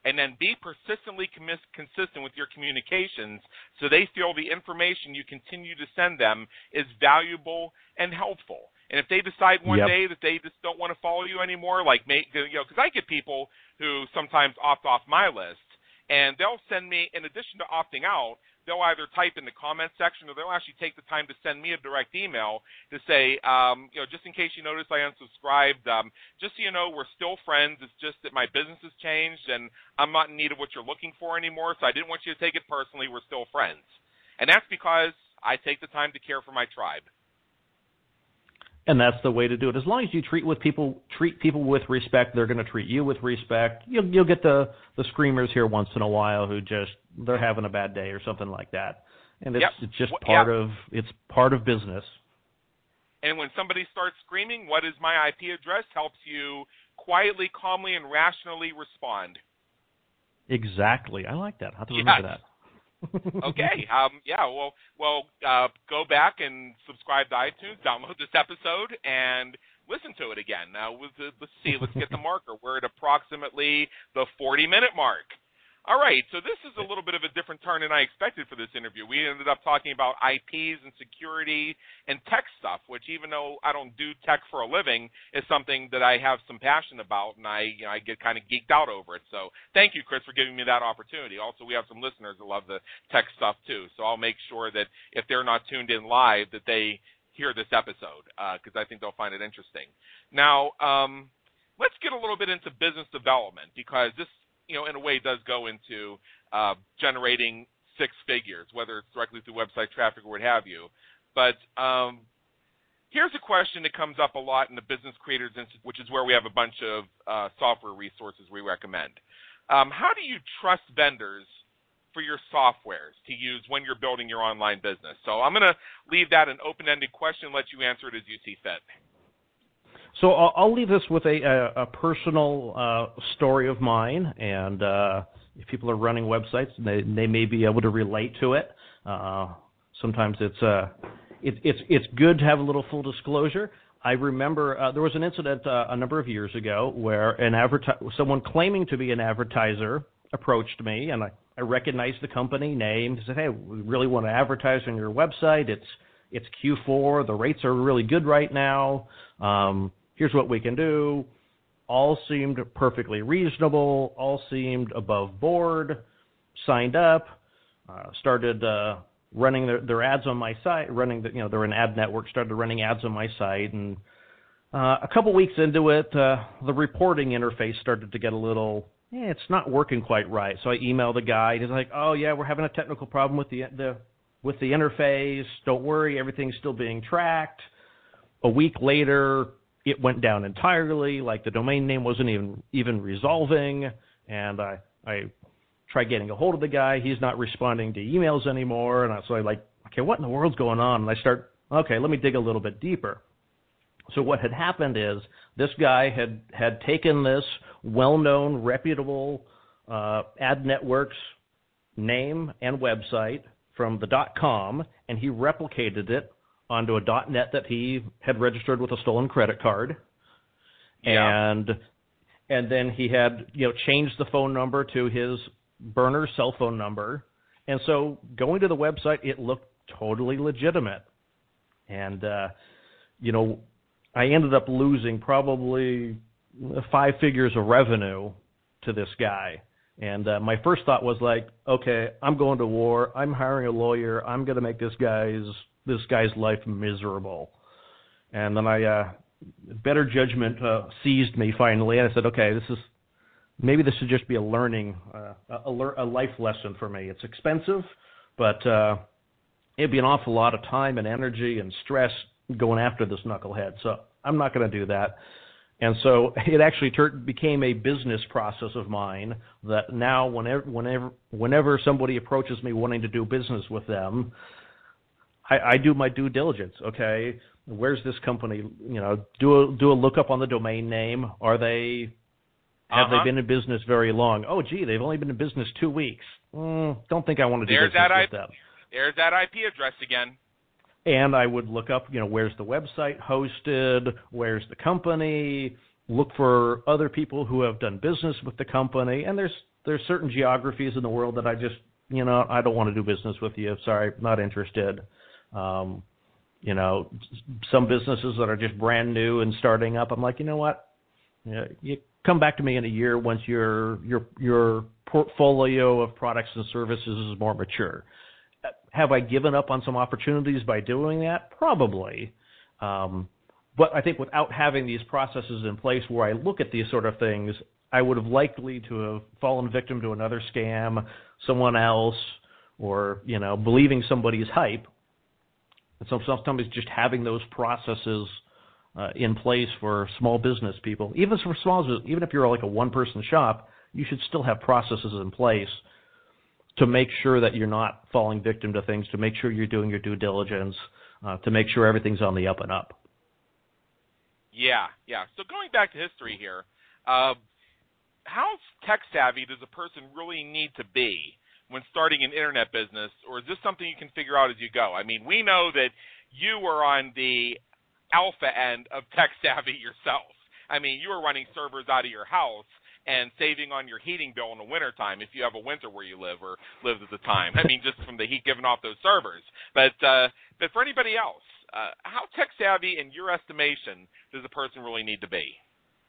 and then be persistently commis- consistent with your communications so they feel the information you continue to send them is valuable and helpful. And if they decide one Yep. day that they just don't want to follow you anymore, like, you know, because I get people who sometimes opt off my list, and they'll send me, in addition to opting out, they'll either type in the comment section or they'll actually take the time to send me a direct email to say, um, you know, just in case you notice I unsubscribed, um, just so you know, we're still friends. It's just that my business has changed and I'm not in need of what you're looking for anymore, so I didn't want you to take it personally. We're still friends. And that's because I take the time to care for my tribe. And that's the way to do it. As long as you treat with people, treat people with respect, they're going to treat you with respect. You'll, you'll get the, the screamers here once in a while who just, they're having a bad day or something like that. And it's, yep. it's just well, part yeah. of, it's part of business. And when somebody starts screaming, what is my I P address, helps you quietly, calmly, and rationally respond. Exactly. I like that. I'll have to yes. remember that. Okay. Um, yeah. Well, well, uh, go back and subscribe to iTunes, download this episode, and listen to it again. Now, let's see. Let's get the marker. We're at approximately the forty-minute mark. All right. So this is a little bit of a different turn than I expected for this interview. We ended up talking about I Ps and security and tech stuff, which, even though I don't do tech for a living, is something that I have some passion about, and I, you know, I get kind of geeked out over it. So thank you, Chris, for giving me that opportunity. Also, we have some listeners that love the tech stuff too, so I'll make sure that if they're not tuned in live, that they hear this episode, because uh, I think they'll find it interesting. Now, um, let's get a little bit into business development, because this, you know, in a way does go into uh, generating six figures, whether it's directly through website traffic or what have you. But um, here's a question that comes up a lot in the Business Creators Institute, which is where we have a bunch of uh, software resources we recommend. Um, how do you trust vendors for your softwares to use when you're building your online business? So I'm going to leave that an open-ended question and let you answer it as you see fit. So I'll, I'll leave this with a, a, a personal uh, story of mine, and uh, if people are running websites, they, they may be able to relate to it. Uh, sometimes it's uh, it, it's it's good to have a little full disclosure. I remember uh, there was an incident uh, a number of years ago where an adverti- someone claiming to be an advertiser approached me, and I, I recognized the company name. He said, "Hey, we really want to advertise on your website. It's it's Q four. The rates are really good right now. Um, Here's what we can do." All seemed perfectly reasonable. All seemed above board. Signed up. Uh, started uh, running their, their ads on my site. Running, the, you know, they're an ad network. Started running ads on my site, and uh, a couple weeks into it, uh, the reporting interface started to get a little. Eh, it's not working quite right. So I emailed the guy. He's like, "Oh yeah, we're having a technical problem with the the with the interface. Don't worry, everything's still being tracked." A week later, it went down entirely, like the domain name wasn't even even resolving, and I I tried getting a hold of the guy. He's not responding to emails anymore, and I, so I like, okay, what in the world's going on? And I start, okay, let me dig a little bit deeper. So what had happened is this guy had, had taken this well-known, reputable uh, ad network's name and website from the .com, and he replicated it onto a .net that he had registered with a stolen credit card, Yeah. and and then he had you know changed the phone number to his burner cell phone number, and so going to the website, it looked totally legitimate, and uh, you know I ended up losing probably five figures of revenue to this guy. And uh, my first thought was like, okay, I'm going to war. I'm hiring a lawyer. I'm going to make this guy's this guy's life miserable. And then I, uh, better judgment uh, seized me finally, and I said, okay, this is maybe this should just be a learning, uh, a, a life lesson for me. It's expensive, but uh, it'd be an awful lot of time and energy and stress going after this knucklehead. So I'm not going to do that. And so it actually tur- became a business process of mine that now whenever, whenever, whenever somebody approaches me wanting to do business with them, I, I do my due diligence. Okay, where's this company? You know, do a, do a lookup on the domain name. Are they, have uh-huh. they been in business very long? Oh, gee, they've only been in business two weeks. Mm, don't think I want to do There's business that with I- them. There's that I P address again. And I would look up, you know, where's the website hosted, where's the company, look for other people who have done business with the company, and there's there's certain geographies in the world that I just, you know, I don't want to do business with you. Sorry, not interested. Um, you know, some businesses that are just brand new and starting up, I'm like, you know what? You know, you come back to me in a year once your your your portfolio of products and services is more mature. Have I given up on some opportunities by doing that? Probably. Um, but I think without having these processes in place where I look at these sort of things, I would have likely to have fallen victim to another scam, someone else, or, you know, believing somebody's hype. And so sometimes just having those processes uh, in place for small business people, even for small, even if you're like a one-person shop, you should still have processes in place to make sure that you're not falling victim to things, to make sure you're doing your due diligence, uh, to make sure everything's on the up and up. Yeah, yeah. So going back to history here, uh, how tech savvy does a person really need to be when starting an internet business, or is this something you can figure out as you go? I mean, we know that you were on the alpha end of tech savvy yourself. I mean, you were running servers out of your house and saving on your heating bill in the wintertime if you have a winter where you live or lived at the time. I mean, just from the heat given off those servers. But uh, but for anybody else, uh, how tech-savvy, in your estimation, does a person really need to be?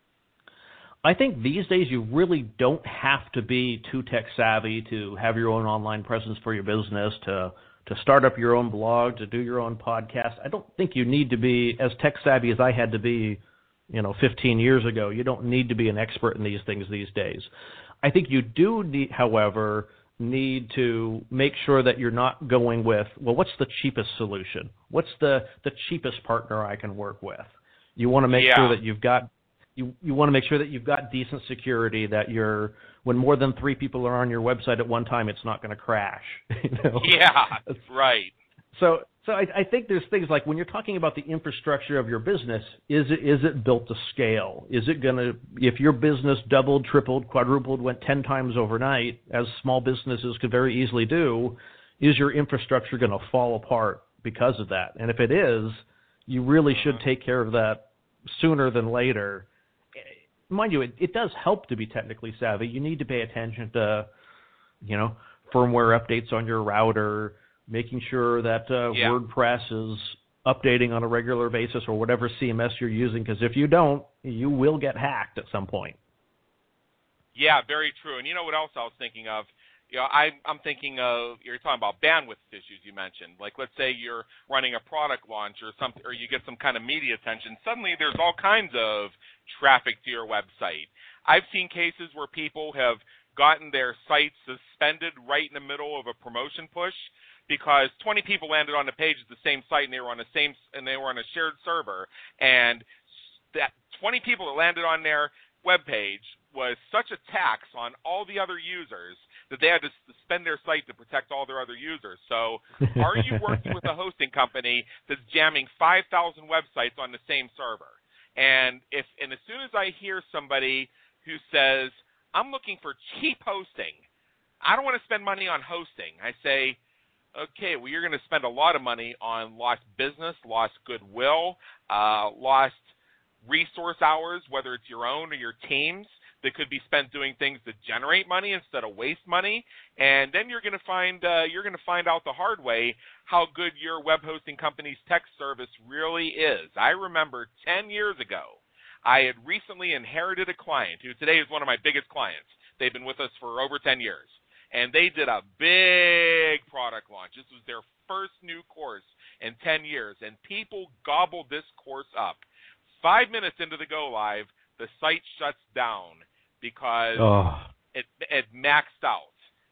I think these days you really don't have to be too tech-savvy to have your own online presence for your business, to to start up your own blog, to do your own podcast. I don't think you need to be as tech-savvy as I had to be, you know, fifteen years ago. You don't need to be an expert in these things these days. I think you do need, however, need to make sure that you're not going with, well, what's the cheapest solution? What's the, the cheapest partner I can work with? You want to make yeah. sure that you've got you, you want to make sure that you've got decent security, that you're, when more than three people are on your website at one time, it's not going to crash. You know? Yeah, right. So So I, I think there's things like when you're talking about the infrastructure of your business, is it is it built to scale? Is it going to, if your business doubled, tripled, quadrupled, went ten times overnight, as small businesses could very easily do, is your infrastructure going to fall apart because of that? And if it is, you really should take care of that sooner than later. Mind you, it, it does help to be technically savvy. You need to pay attention to, you know, firmware updates on your router, making sure that uh, yeah. WordPress is updating on a regular basis, or whatever C M S you're using, because if you don't, you will get hacked at some point. Yeah, very true. And you know what else I was thinking of? You know, I, I'm thinking of, you're talking about bandwidth issues you mentioned. Like, let's say you're running a product launch or something, or you get some kind of media attention. Suddenly there's all kinds of traffic to your website. I've seen cases where people have gotten their sites suspended right in the middle of a promotion push, because twenty people landed on the page at the same site, and they were on the same, and they were on a shared server, and that twenty people that landed on their web page was such a tax on all the other users that they had to suspend their site to protect all their other users. So, are you working with a hosting company that's jamming five thousand websites on the same server? And if, and as soon as I hear somebody who says, "I'm looking for cheap hosting, I don't want to spend money on hosting," I say, okay, well, you're going to spend a lot of money on lost business, lost goodwill, uh, lost resource hours, whether it's your own or your team's, that could be spent doing things that generate money instead of waste money. And then you're going to find uh, you're going to find out the hard way how good your web hosting company's tech service really is. I remember ten years ago, I had recently inherited a client who today is one of my biggest clients. They've been with us for over ten years. And they did a big product launch. This was their first new course in ten years. And people gobbled this course up. Five minutes into the go live, the site shuts down because oh. it, it maxed out.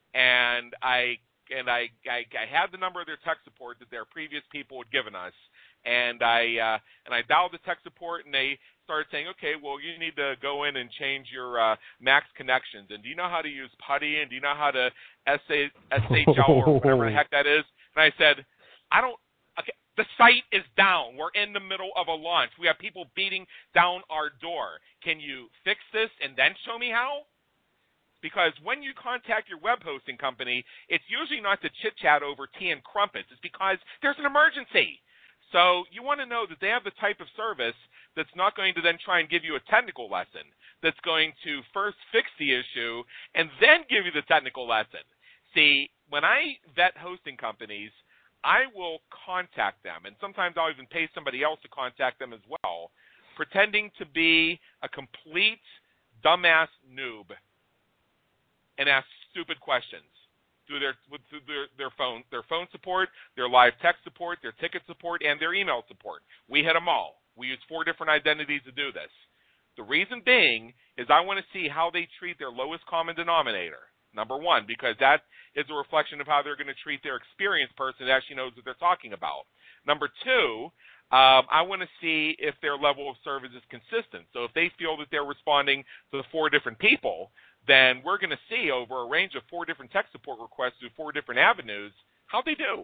And I and I, I I had the number of their tech support that their previous people had given us. And I uh, and I dialed the tech support, and they started saying, okay, well, you need to go in and change your uh, max connections. And do you know how to use PuTTY? And do you know how to S H L or whatever the heck that is? And I said, I don't, okay, the site is down. We're in the middle of a launch. We have people beating down our door. Can you fix this and then show me how? Because when you contact your web hosting company, it's usually not to chit-chat over tea and crumpets. It's because there's an emergency. So you want to know that they have the type of service that's not going to then try and give you a technical lesson, that's going to first fix the issue and then give you the technical lesson. See, when I vet hosting companies, I will contact them, and sometimes I'll even pay somebody else to contact them as well, pretending to be a complete dumbass noob and ask stupid questions through their through their, their phone their phone support, their live text support, their ticket support, and their email support. We hit them all. We use four different identities to do this. The reason being is I want to see how they treat their lowest common denominator. Number one, because that is a reflection of how they're going to treat their experienced person that actually knows what they're talking about. Number two, um, I want to see if their level of service is consistent. So if they feel that they're responding to the four different people, then we're going to see over a range of four different tech support requests through four different avenues how they do.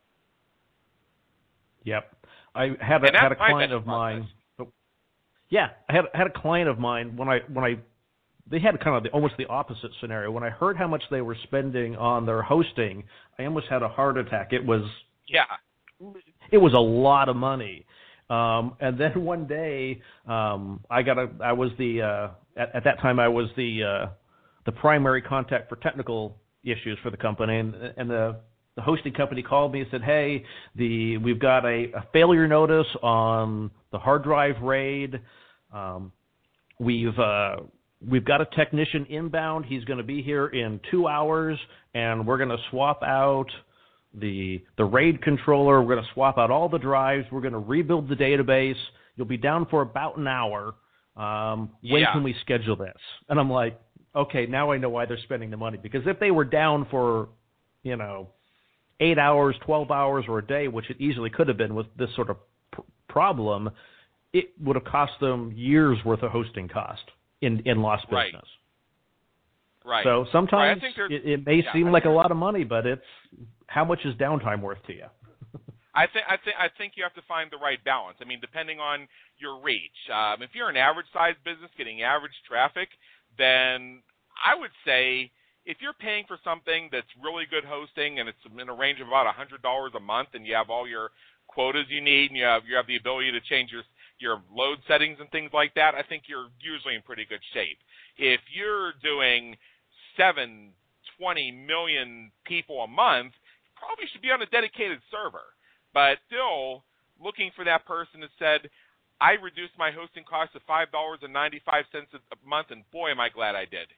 Yep. I had a, had a client of mine. Oh, yeah, I had had a client of mine when I when I they had kind of the, almost the opposite scenario. When I heard how much they were spending on their hosting, I almost had a heart attack. It was yeah, it was a lot of money. Um, and then one day, um, I got a I was the uh, at, at that time I was the uh, the primary contact for technical issues for the company, and, and the the hosting company called me and said, "Hey, the we've got a, a failure notice on the hard drive RAID. Um, we've uh, we've got a technician inbound. He's going to be here in two hours, and we're going to swap out the the RAID controller. We're going to swap out all the drives. We're going to rebuild the database. You'll be down for about an hour. Um, when yeah. can we schedule this?" And I'm like, okay, now I know why they're spending the money. Because if they were down for, you know, eight hours, twelve hours, or a day, which it easily could have been with this sort of pr- problem, it would have cost them years worth of hosting cost in, in lost business. Right. Right. So sometimes right. it, it may yeah, seem I like a think, lot of money, but it's how much is downtime worth to you? I think I think I think you have to find the right balance. I mean, depending on your reach. Um, if you're an average-sized business getting average traffic, then I would say if you're paying for something that's really good hosting and it's in a range of about one hundred dollars a month, and you have all your quotas you need, and you have you have the ability to change your your load settings and things like that, I think you're usually in pretty good shape. If you're doing seven, twenty million people a month, you probably should be on a dedicated server. But still, looking for that person that said, I reduced my hosting cost to five dollars and ninety-five cents a month, and boy, am I glad I did.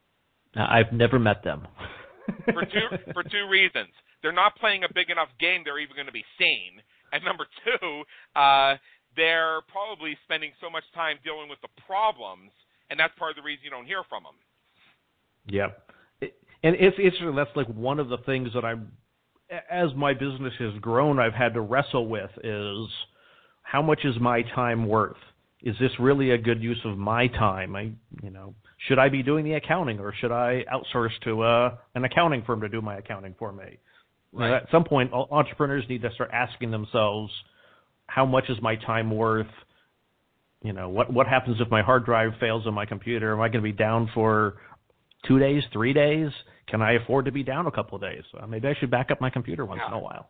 I've never met them. for two for two reasons. They're not playing a big enough game they're even going to be seen. And number two, uh, they're probably spending so much time dealing with the problems, and that's part of the reason you don't hear from them. Yep. And it's, it's that's like one of the things that I'm, as my business has grown, I've had to wrestle with is how much is my time worth? Is this really a good use of my time? I, you know, should I be doing the accounting, or should I outsource to uh, an accounting firm to do my accounting for me? Right. You know, at some point, entrepreneurs need to start asking themselves, how much is my time worth? You know, what what happens if my hard drive fails on my computer? Am I going to be down for two days, three days? Can I afford to be down a couple of days? Uh, maybe I should back up my computer once yeah. in a while.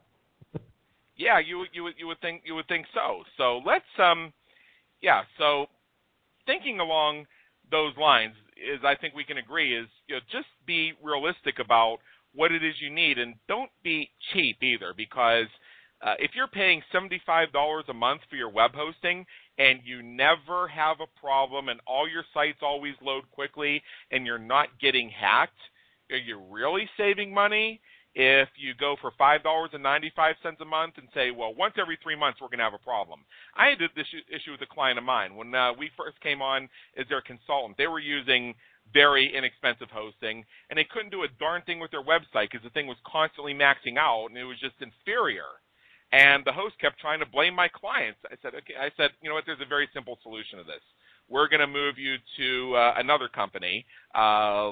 yeah, you you would you would think you would think so. So let's um, yeah. So thinking along those lines is, I think we can agree, is, you know, just be realistic about what it is you need, and don't be cheap either, because uh, if you're paying seventy-five dollars a month for your web hosting and you never have a problem and all your sites always load quickly and you're not getting hacked, are you really saving money? If you go for five dollars and ninety-five cents a month and say, well, once every three months we're going to have a problem. I had this issue with a client of mine. When uh, we first came on as their consultant, they were using very inexpensive hosting, and they couldn't do a darn thing with their website because the thing was constantly maxing out, and it was just inferior. And the host kept trying to blame my clients. I said, okay. I said, you know what, there's a very simple solution to this. We're going to move you to uh, another company. Uh,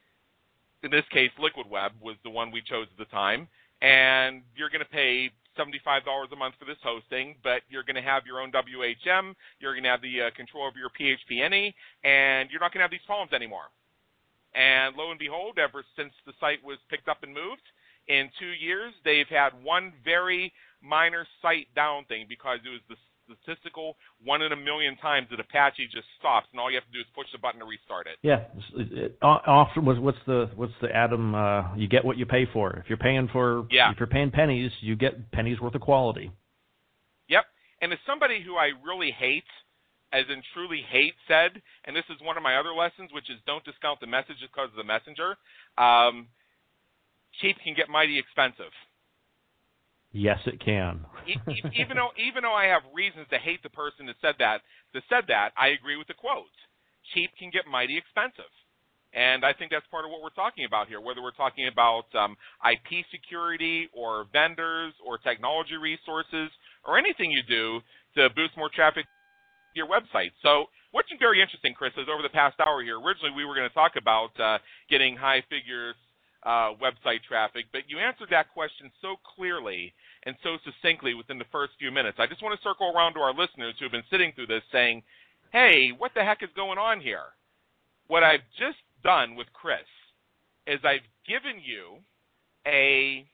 in this case, Liquid Web was the one we chose at the time, and you're going to pay seventy-five dollars a month for this hosting, but you're going to have your own W H M, you're going to have the uh, control over your P H P N E, and you're not going to have these problems anymore. And lo and behold, ever since the site was picked up and moved, in two years, they've had one very minor site down thing because it was the statistical one in a million times that Apache just stops, and all you have to do is push the button to restart it. Yeah. It, it, often, what's the what's the Adam? Uh, you get what you pay for. If you're paying for, yeah. if you're paying pennies, you get pennies worth of quality. Yep. And as somebody who I really hate, as in truly hate, said, and this is one of my other lessons, which is don't discount the message just because of the messenger. Um, cheap can get mighty expensive. Yes, it can. even though even though I have reasons to hate the person that said that, that said that, I agree with the quote. Cheap can get mighty expensive. And I think that's part of what we're talking about here, whether we're talking about um, I P security or vendors or technology resources or anything you do to boost more traffic to your website. So what's been very interesting, Chris, is over the past hour here, originally we were going to talk about uh, getting high figures uh, website traffic, but you answered that question so clearly and so succinctly within the first few minutes. I just want to circle around to our listeners who have been sitting through this saying, hey, what the heck is going on here? What I've just done with Chris is I've given you a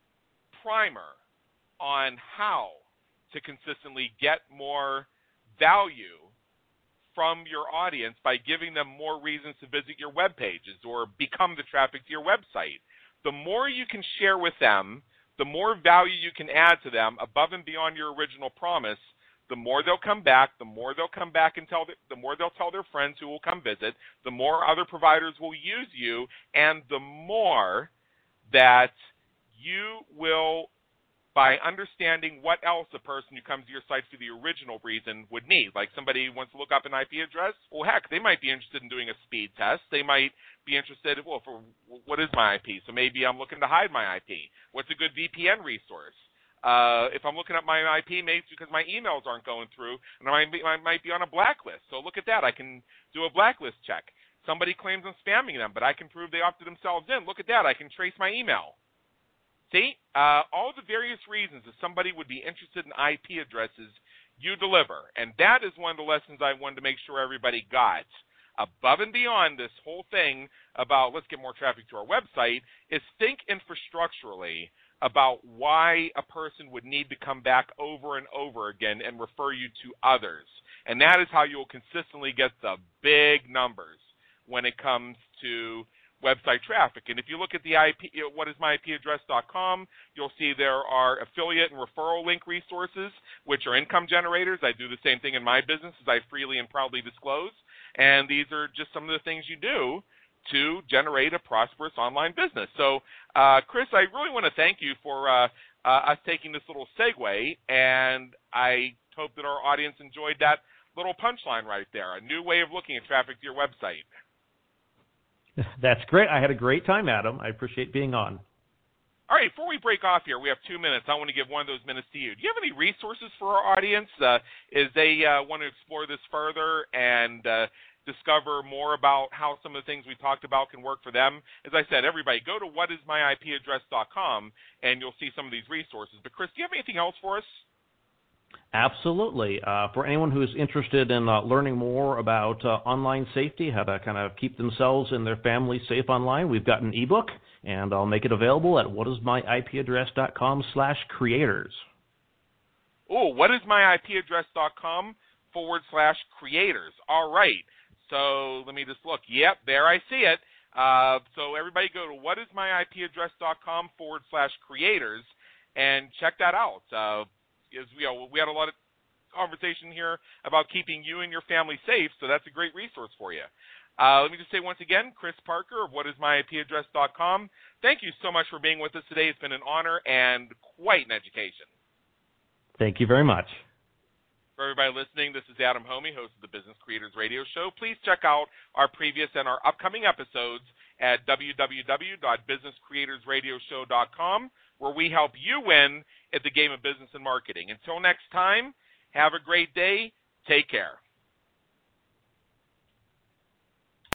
primer on how to consistently get more value from your audience by giving them more reasons to visit your web pages or become the traffic to your website. The more you can share with them, the more value you can add to them above and beyond your original promise, the more they'll come back, the more they'll come back and tell, the, the more they'll tell their friends who will come visit, the more other providers will use you, and the more that you will, by understanding what else a person who comes to your site for the original reason would need. Like somebody wants to look up an I P address, well, heck, they might be interested in doing a speed test. They might be interested, well, for what is my I P? So maybe I'm looking to hide my I P. What's a good V P N resource? Uh, if I'm looking at my I P, maybe it's because my emails aren't going through, and I might, be, I might be on a blacklist. So look at that. I can do a blacklist check. Somebody claims I'm spamming them, but I can prove they opted themselves in. Look at that. I can trace my email. See, uh, all the various reasons that somebody would be interested in I P addresses, you deliver. And that is one of the lessons I wanted to make sure everybody got. Above and beyond this whole thing about let's get more traffic to our website is think infrastructurally about why a person would need to come back over and over again and refer you to others. And that is how you'll consistently get the big numbers when it comes to website traffic. And if you look at the I P, what is my I P address dot com, you'll see there are affiliate and referral link resources, which are income generators. I do the same thing in my business, as I freely and proudly disclose. And these are just some of the things you do to generate a prosperous online business. So, uh, Chris, I really want to thank you for uh, uh, us taking this little segue, and I hope that our audience enjoyed that little punchline right there, a new way of looking at traffic to your website. That's great. I had a great time, Adam. I appreciate being on. All right, before we break off here, we have two minutes. I want to give one of those minutes to you. Do you have any resources for our audience uh, as they uh, want to explore this further and uh, discover more about how some of the things we talked about can work for them? As I said, everybody, go to what is my I P address dot com, and you'll see some of these resources. But, Chris, do you have anything else for us? Absolutely. Uh, for anyone who is interested in uh, learning more about uh, online safety, how to kind of keep themselves and their family safe online, we've got an ebook, and I'll make it available at what is my I P address dot com slash creators. Oh, what is my I P address dot com forward slash creators. All right. So let me just look. Yep, there I see it. Uh, so everybody go to what is my I P address dot com forward slash creators and check that out. Uh, Is, you know, we had a lot of conversation here about keeping you and your family safe, so that's a great resource for you. Uh, let me just say once again, Chris Parker of what is my I P address dot com. Thank you so much for being with us today. It's been an honor and quite an education. Thank you very much. For everybody listening, this is Adam Homey, host of the Business Creators Radio Show. Please check out our previous and our upcoming episodes at w w w dot business creators radio show dot com, where we help you win at the game of business and marketing. Until next time, have a great day. Take care.